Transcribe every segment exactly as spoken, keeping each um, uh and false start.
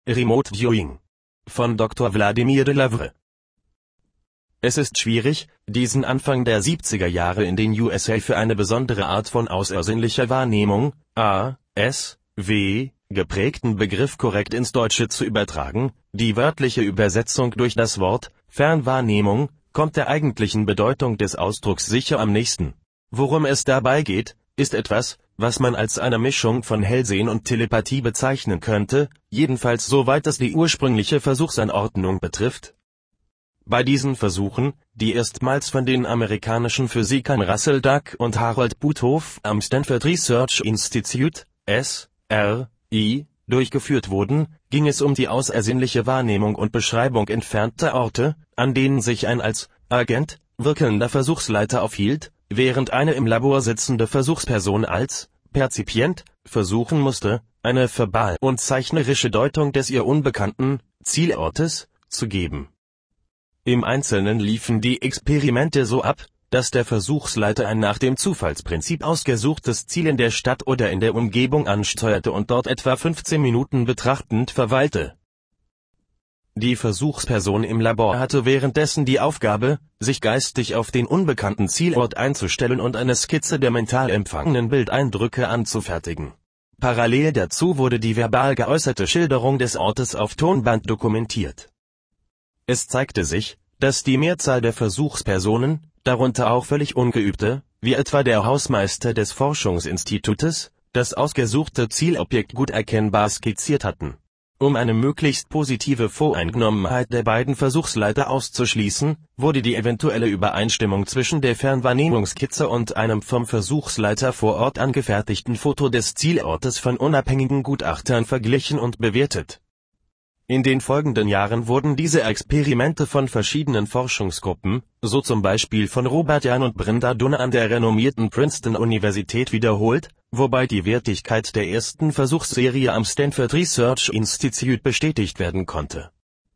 Remote Viewing von Doktor Vladimir Delavre. Es ist schwierig, diesen Anfang der siebziger Jahre in den U S A für eine besondere Art von außersinnlicher Wahrnehmung, A S W, geprägten Begriff korrekt ins Deutsche zu übertragen. Die wörtliche Übersetzung durch das Wort Fernwahrnehmung kommt der eigentlichen Bedeutung des Ausdrucks sicher am nächsten. Worum es dabei geht, ist etwas, was man als eine Mischung von Hellsehen und Telepathie bezeichnen könnte, jedenfalls soweit es die ursprüngliche Versuchsanordnung betrifft. Bei diesen Versuchen, die erstmals von den amerikanischen Physikern Russell Duck und Harold Butow am Stanford Research Institute, S R I, durchgeführt wurden, ging es um die außersinnliche Wahrnehmung und Beschreibung entfernter Orte, an denen sich ein als Agent wirkender Versuchsleiter aufhielt, während eine im Labor sitzende Versuchsperson als Perzipient versuchen musste, eine verbal und zeichnerische Deutung des ihr unbekannten Zielortes zu geben. Im Einzelnen liefen die Experimente so ab, dass der Versuchsleiter ein nach dem Zufallsprinzip ausgesuchtes Ziel in der Stadt oder in der Umgebung ansteuerte und dort etwa fünfzehn Minuten betrachtend verweilte. Die Versuchsperson im Labor hatte währenddessen die Aufgabe, sich geistig auf den unbekannten Zielort einzustellen und eine Skizze der mental empfangenen Bildeindrücke anzufertigen. Parallel dazu wurde die verbal geäußerte Schilderung des Ortes auf Tonband dokumentiert. Es zeigte sich, dass die Mehrzahl der Versuchspersonen, darunter auch völlig Ungeübte, wie etwa der Hausmeister des Forschungsinstitutes, das ausgesuchte Zielobjekt gut erkennbar skizziert hatten. Um eine möglichst positive Voreingenommenheit der beiden Versuchsleiter auszuschließen, wurde die eventuelle Übereinstimmung zwischen der Fernwahrnehmungsskizze und einem vom Versuchsleiter vor Ort angefertigten Foto des Zielortes von unabhängigen Gutachtern verglichen und bewertet. In den folgenden Jahren wurden diese Experimente von verschiedenen Forschungsgruppen, so zum Beispiel von Robert Jahn und Brenda Dunne an der renommierten Princeton-Universität wiederholt, wobei die Wertigkeit der ersten Versuchsserie am Stanford Research Institute bestätigt werden konnte.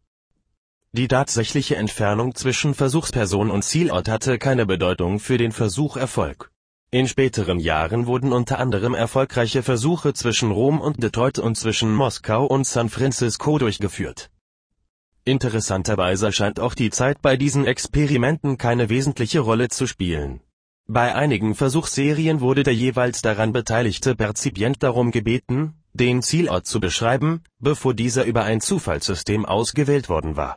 Die tatsächliche Entfernung zwischen Versuchsperson und Zielort hatte keine Bedeutung für den Versucherfolg. In späteren Jahren wurden unter anderem erfolgreiche Versuche zwischen Rom und Detroit und zwischen Moskau und San Francisco durchgeführt. Interessanterweise scheint auch die Zeit bei diesen Experimenten keine wesentliche Rolle zu spielen. Bei einigen Versuchsserien wurde der jeweils daran beteiligte Perzipient darum gebeten, den Zielort zu beschreiben, bevor dieser über ein Zufallssystem ausgewählt worden war.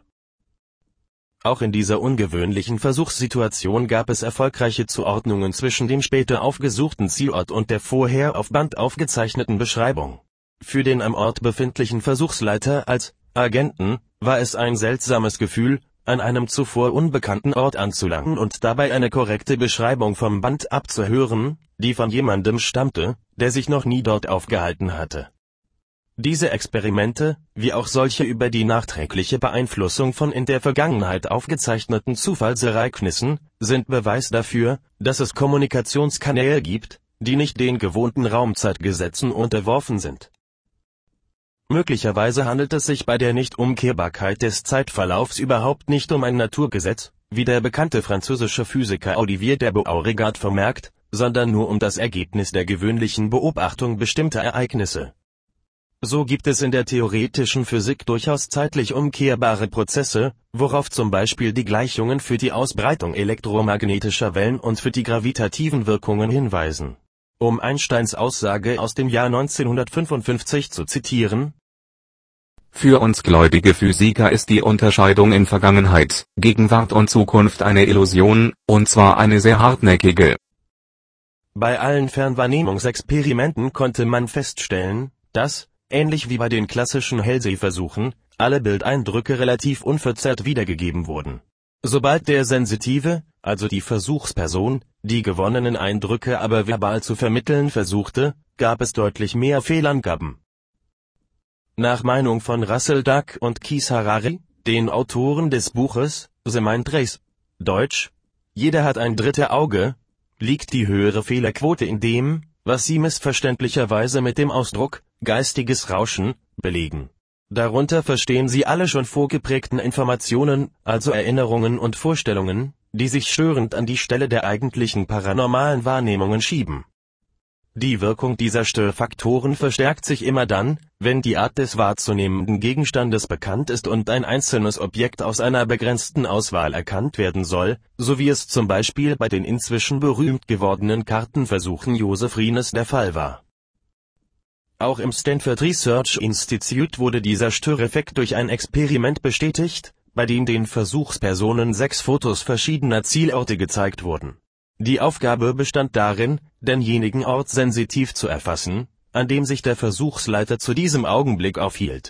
Auch in dieser ungewöhnlichen Versuchssituation gab es erfolgreiche Zuordnungen zwischen dem später aufgesuchten Zielort und der vorher auf Band aufgezeichneten Beschreibung. Für den am Ort befindlichen Versuchsleiter als Agenten war es ein seltsames Gefühl, an einem zuvor unbekannten Ort anzulangen und dabei eine korrekte Beschreibung vom Band abzuhören, die von jemandem stammte, der sich noch nie dort aufgehalten hatte. Diese Experimente, wie auch solche über die nachträgliche Beeinflussung von in der Vergangenheit aufgezeichneten Zufallsereignissen, sind Beweis dafür, dass es Kommunikationskanäle gibt, die nicht den gewohnten Raumzeitgesetzen unterworfen sind. Möglicherweise handelt es sich bei der Nichtumkehrbarkeit des Zeitverlaufs überhaupt nicht um ein Naturgesetz, wie der bekannte französische Physiker Olivier de Beauregard vermerkt, sondern nur um das Ergebnis der gewöhnlichen Beobachtung bestimmter Ereignisse. So gibt es in der theoretischen Physik durchaus zeitlich umkehrbare Prozesse, worauf zum Beispiel die Gleichungen für die Ausbreitung elektromagnetischer Wellen und für die gravitativen Wirkungen hinweisen. Um Einsteins Aussage aus dem Jahr neunzehnhundertfünfundfünfzig zu zitieren: Für uns gläubige Physiker ist die Unterscheidung in Vergangenheit, Gegenwart und Zukunft eine Illusion, und zwar eine sehr hartnäckige. Bei allen Fernwahrnehmungsexperimenten konnte man feststellen, dass, ähnlich wie bei den klassischen Hellsehversuchen, alle Bildeindrücke relativ unverzerrt wiedergegeben wurden. Sobald der Sensitive, also die Versuchsperson, die gewonnenen Eindrücke aber verbal zu vermitteln versuchte, gab es deutlich mehr Fehlangaben. Nach Meinung von Russell Duck und Keith Harary, den Autoren des Buches The Mind Race, Deutsch: Jeder hat ein dritte Auge, liegt die höhere Fehlerquote in dem, was sie missverständlicherweise mit dem Ausdruck geistiges Rauschen belegen. Darunter verstehen sie alle schon vorgeprägten Informationen, also Erinnerungen und Vorstellungen, die sich störend an die Stelle der eigentlichen paranormalen Wahrnehmungen schieben. Die Wirkung dieser Störfaktoren verstärkt sich immer dann, wenn die Art des wahrzunehmenden Gegenstandes bekannt ist und ein einzelnes Objekt aus einer begrenzten Auswahl erkannt werden soll, so wie es zum Beispiel bei den inzwischen berühmt gewordenen Kartenversuchen Joseph Rienes der Fall war. Auch im Stanford Research Institute wurde dieser Störeffekt durch ein Experiment bestätigt, bei dem den Versuchspersonen sechs Fotos verschiedener Zielorte gezeigt wurden. Die Aufgabe bestand darin, denjenigen Ort sensitiv zu erfassen, an dem sich der Versuchsleiter zu diesem Augenblick aufhielt.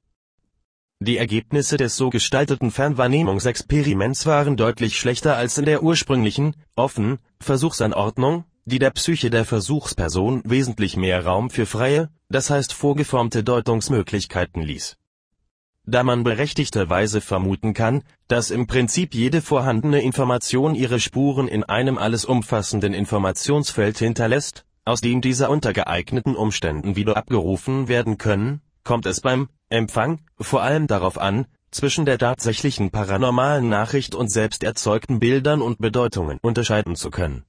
Die Ergebnisse des so gestalteten Fernwahrnehmungsexperiments waren deutlich schlechter als in der ursprünglichen, offenen, Versuchsanordnung, die der Psyche der Versuchsperson wesentlich mehr Raum für freie, das heißt vorgeformte Deutungsmöglichkeiten ließ. Da man berechtigterweise vermuten kann, dass im Prinzip jede vorhandene Information ihre Spuren in einem alles umfassenden Informationsfeld hinterlässt, aus dem diese unter geeigneten Umständen wieder abgerufen werden können, kommt es beim Empfang vor allem darauf an, zwischen der tatsächlichen paranormalen Nachricht und selbst erzeugten Bildern und Bedeutungen unterscheiden zu können.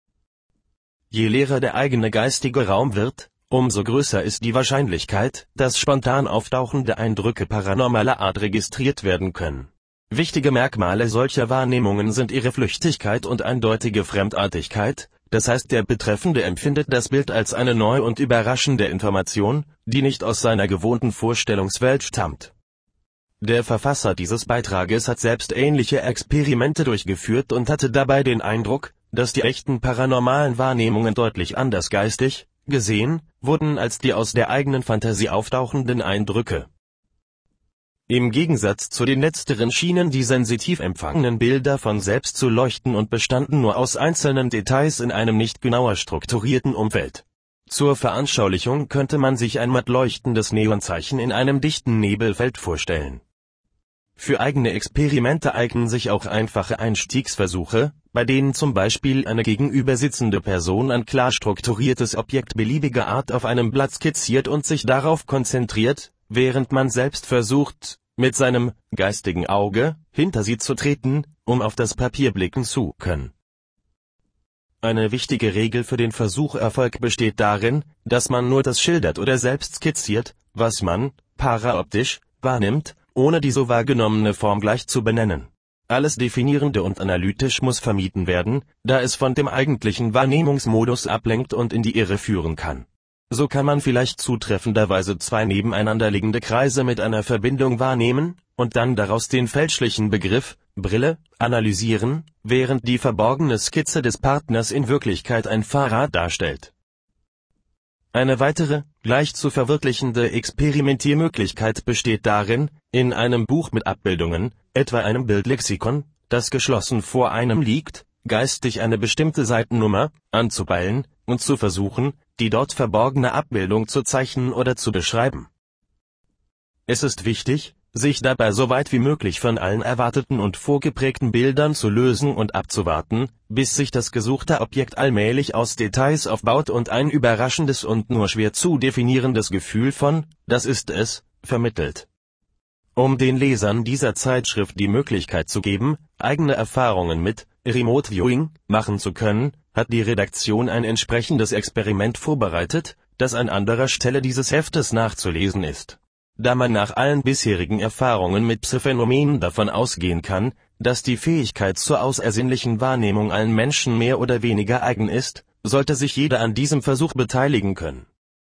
Je leerer der eigene geistige Raum wird, umso größer ist die Wahrscheinlichkeit, dass spontan auftauchende Eindrücke paranormaler Art registriert werden können. Wichtige Merkmale solcher Wahrnehmungen sind ihre Flüchtigkeit und eindeutige Fremdartigkeit, das heißt der Betreffende empfindet das Bild als eine neu und überraschende Information, die nicht aus seiner gewohnten Vorstellungswelt stammt. Der Verfasser dieses Beitrages hat selbst ähnliche Experimente durchgeführt und hatte dabei den Eindruck, dass die echten paranormalen Wahrnehmungen deutlich anders geistig gesehen wurden als die aus der eigenen Fantasie auftauchenden Eindrücke. Im Gegensatz zu den letzteren schienen die sensitiv empfangenen Bilder von selbst zu leuchten und bestanden nur aus einzelnen Details in einem nicht genauer strukturierten Umfeld. Zur Veranschaulichung könnte man sich ein matt leuchtendes Neonzeichen in einem dichten Nebelfeld vorstellen. Für eigene Experimente eignen sich auch einfache Einstiegsversuche, bei denen zum Beispiel eine gegenübersitzende Person ein klar strukturiertes Objekt beliebiger Art auf einem Blatt skizziert und sich darauf konzentriert, während man selbst versucht, mit seinem geistigen Auge hinter sie zu treten, um auf das Papier blicken zu können. Eine wichtige Regel für den Versucherfolg besteht darin, dass man nur das schildert oder selbst skizziert, was man, paraoptisch, wahrnimmt, ohne die so wahrgenommene Form gleich zu benennen. Alles Definierende und analytisch muss vermieden werden, da es von dem eigentlichen Wahrnehmungsmodus ablenkt und in die Irre führen kann. So kann man vielleicht zutreffenderweise zwei nebeneinander liegende Kreise mit einer Verbindung wahrnehmen, und dann daraus den fälschlichen Begriff, Brille, analysieren, während die verborgene Skizze des Partners in Wirklichkeit ein Fahrrad darstellt. Eine weitere, leicht zu verwirklichende Experimentiermöglichkeit besteht darin, in einem Buch mit Abbildungen, etwa einem Bildlexikon, das geschlossen vor einem liegt, geistig eine bestimmte Seitennummer anzupeilen und zu versuchen, die dort verborgene Abbildung zu zeichnen oder zu beschreiben. Es ist wichtig, sich dabei so weit wie möglich von allen erwarteten und vorgeprägten Bildern zu lösen und abzuwarten, bis sich das gesuchte Objekt allmählich aus Details aufbaut und ein überraschendes und nur schwer zu definierendes Gefühl von, das ist es, vermittelt. Um den Lesern dieser Zeitschrift die Möglichkeit zu geben, eigene Erfahrungen mit Remote Viewing machen zu können, hat die Redaktion ein entsprechendes Experiment vorbereitet, das an anderer Stelle dieses Heftes nachzulesen ist. Da man nach allen bisherigen Erfahrungen mit Psi-Phänomenen davon ausgehen kann, dass die Fähigkeit zur außersinnlichen Wahrnehmung allen Menschen mehr oder weniger eigen ist, sollte sich jeder an diesem Versuch beteiligen können.